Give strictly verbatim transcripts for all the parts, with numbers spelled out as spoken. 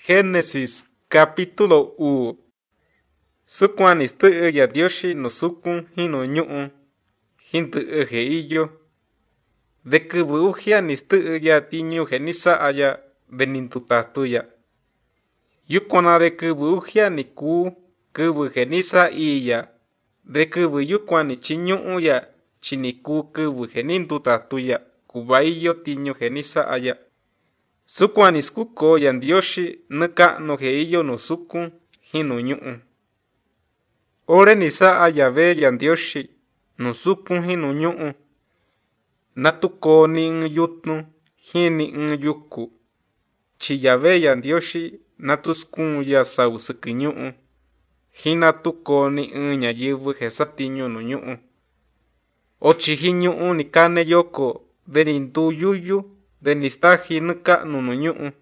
Génesis capítulo u. Sukuan istu'u ya Dioshi no sukun hino ñu'u hintu'u heiyo. De kubuujian istu'u ya tiñu genisa aya benintutatuya. Yukona de kubuujian ni ku kubu genisa iya. De kubu yukwan ni chiñu'u ya chiniku kubu genintutatuya kubaiyo tiñu genisa aya. Sukuan iskuko yan Dioshi nuka no heiyo no sukun hino ñu'u. Ore nisa ayabe yan Dioshi no sukun hino ñu'u. Natuko ni ng yutnu hini ng yuku. Chiyabe yan Dioshi natuskun ya sausuki ñu'u. Hinatuko ni ng ñayibu jesatiño no ñu'u. Ochihi ñu'u ni kane yoko derindu yuyu. De nistaji nuka nunu ñu'u.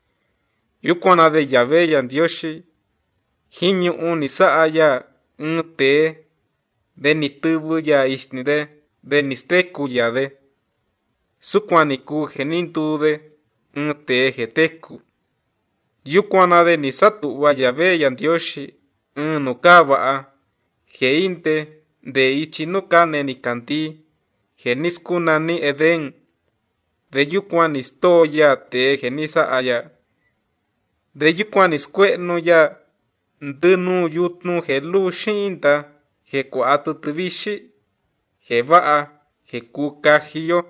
Yukona de yabe yan Dioshi. Hiñu'u nisa aya ng te. De nitubu ya isnide. De nisteku ya de. Sukwaniku genintude. Ng te geteku. Yukona de nisatu wa yabe yan Dioshi. Ng nukaba. Geinte. De ichinuka nenikanti. Geniskuna ni eden. De yukwan isto ya te genisa aya. De yukwan iskwenu ya ndunu yutnu gelu shinta ge kuatu tubishi ge vaa ge kukajiyo.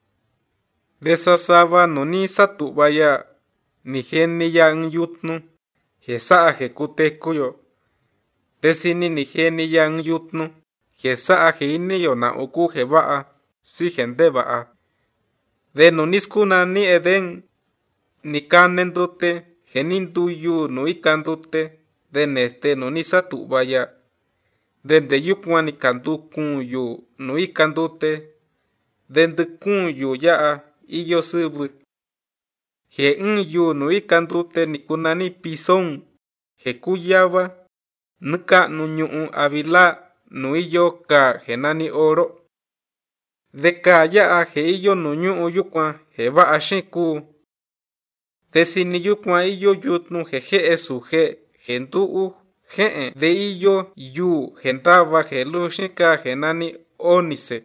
De sasaba no ni satuba ya ni geni ya ng yutnu ge saa ge kutekuyo. De sini ni geni ya ng yutnu ge saa ge iniyo na uku ge vaa si gente vaa. De nuniskuna ni eden ni kanendute geninduyu no ikandute de nete nunisatu vaya. Dende yukwan ni kandukun yu no ikandute dende kun yu yaa iyo subu. Ge ng yu no ikandute ni kunani pison ge kuyaba nuka no ñu'u avila no iyo ka genani oro. De ka yaa ge iyo no ñu'u yukwan ge vaa shinku. De sini yukwan iyo yutnu ge je suje ge ndu'u je de iyo yu gentaba ge lu shinka genani onise.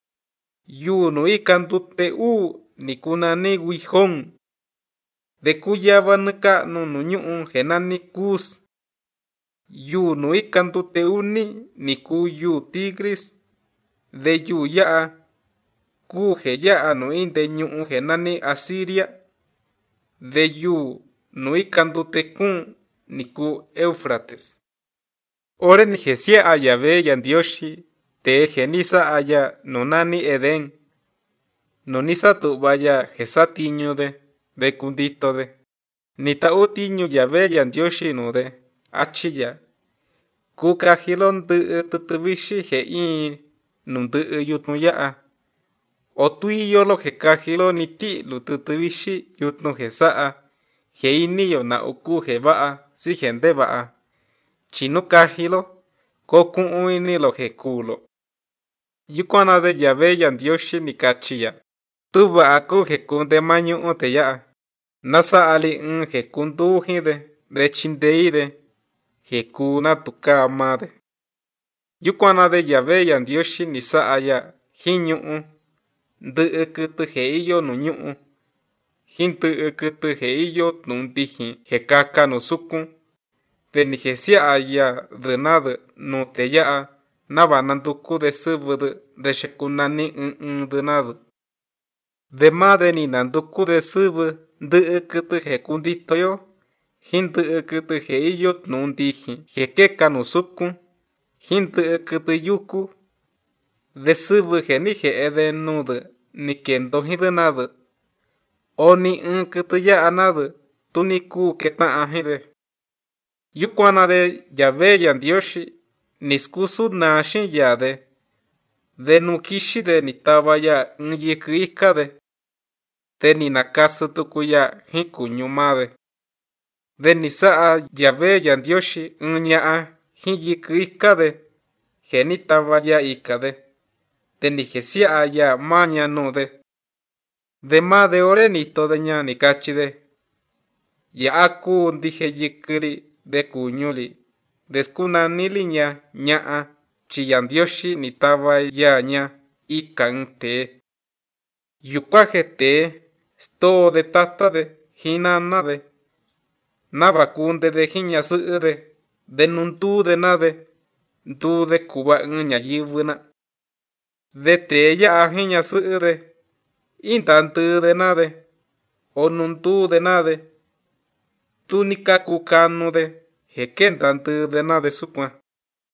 Yu no ikandute u ni kunani wihon. De kuyaba nuka no no ñu'u genani kus. Yu no ikandute uni ni ku yu tigris. De yu yaa ku ge yaa no inde ñu'u genani Asiria. De yu no ikandute kun ni ku Eufrates. Ore ni gesia ayabe yan Dioshi te genisa aya no nani eden. No nisa tu vaya gesatiño de de kundito de. Ni ta utiño yabe yan Dioshi no de achiya. Ku kajilon de tutubishi ge in nundu yutnu yaa. O tuiyo lo ge kajilo ni ti lu tutubishi yutnu ge saa. Ge iniyo na uku ge vaa si gente vaa. Chinu kajilo kokun uini lo ge kulo. Yukwana de yabe yan Dioshi ni kachiya. Tuba aku ge kunde mañu ote yaa. Nasa ali ng ge kunduji de de chindei de. Ge kuna tuka amade. Yukwana de yabe yan Dioshi ni saa aya hiñu'u. Ndu kutu ge iyo no ñu'u. Hintu kutu ge iyo nundiji ge kaka no sukun. De ni ge sia aya de nada no te yaa. Naba nanduku de subudu de shekunani ng ng de nada. De made ni nanduku de subu ndu kutu ge kundito yo. Hintu kutu ge iyo nundiji ge keka no sukun. Hintu kutu yuku. De subu ge ni ge eden nudu ni kendo hide nada. O ni ng kutu yaa nada tu ni ku keta ahide. Yukwana de yabe yan Dioshi niskusu nashin ya de. De nukishi de ni taba ya ng yikuika de. De ni nakasu tuku ya hinku nyumade. De ni saa yabe yan Dioshi ng yaa hin yikuika de. Ge ni taba ya ika de. De ni gesia aya maña no de. De ma de ore ni to de ña ni kachi de. ya aku dije yikiri de kuñuli deskunanili ña ña'a chiyandioshi ni tava ya ña ikan te yukaje te sto de tata de hinana de navakunde de hiña sự de de nuntu de nade ntu de kuba ña yivuna de te ya hiña sự de intantu de nade o nuntu de nade tu ni kaku kanu de hekentantu de nade supua